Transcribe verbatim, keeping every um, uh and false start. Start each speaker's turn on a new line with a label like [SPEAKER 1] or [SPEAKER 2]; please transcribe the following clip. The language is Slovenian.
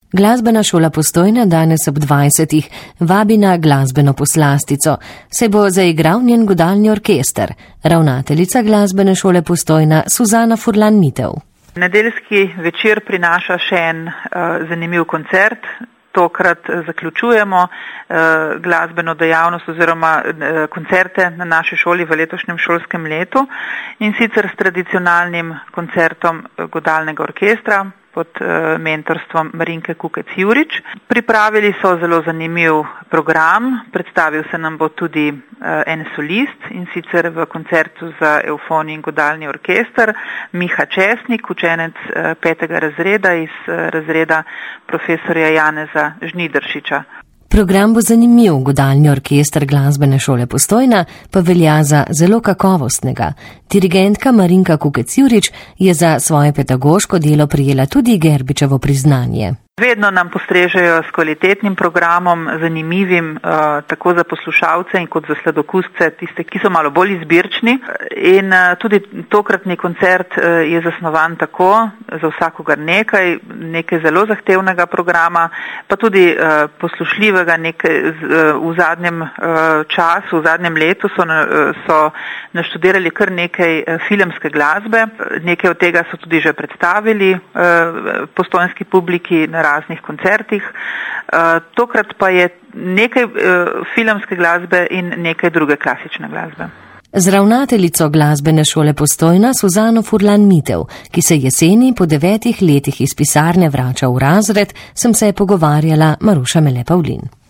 [SPEAKER 1] Glasbena šola Postojna danes ob dvajsetih vabi na glasbeno poslastico, se bo zaigral njen godalni orkester, ravnateljica Glasbene šole Postojna Suzana Furlan-Mitev.
[SPEAKER 2] Nedeljski večer prinaša še en uh, zanimiv koncert. Tokrat zaključujemo uh, glasbeno dejavnost oziroma uh, koncerte na naši šoli v letošnjem šolskem letu in sicer s tradicionalnim koncertom godalnega orkestra pod uh, mentorstvom Marinke Kukec-Jurič. Pripravili so zelo zanimiv program, predstavil se nam bo tudi uh, en solist in sicer v koncertu za evfoni in godalni orkester Miha Česnik, učenec uh, petega razreda iz uh, razreda profesorja Janeza Žnidaršiča.
[SPEAKER 1] Program bo zanimiv, godalni orkester Glasbene šole Postojna pa velja za zelo kakovostnega. Dirigentka Marinka Kukec-Jurič je za svoje pedagoško delo prijela tudi Gerbičevo priznanje.
[SPEAKER 2] Vedno nam postrežejo s kvalitetnim programom, zanimivim uh, tako za poslušalce in kot za sladokusce, tiste, ki so malo bolj izbirčni. In uh, tudi tokratni koncert uh, je zasnovan tako, za vsakogar nekaj, nekaj zelo zahtevnega programa, pa tudi uh, poslušljivega nekaj z, uh, v zadnjem uh, času, v zadnjem letu so, uh, so naštudirali kar nekaj uh, filmske glasbe. Nekaj od tega so tudi že predstavili uh, postojnski publiki na raznih koncertih. Uh, tokrat pa je nekaj uh, filmske glasbe in nekaj druge klasične glasbe.
[SPEAKER 1] Z ravnateljico Glasbene šole Postojna Suzano Furlan-Mitev, ki se jeseni po devetih letih iz pisarne vrača v razred, sem se pogovarjala Maruša Mele Pavlin.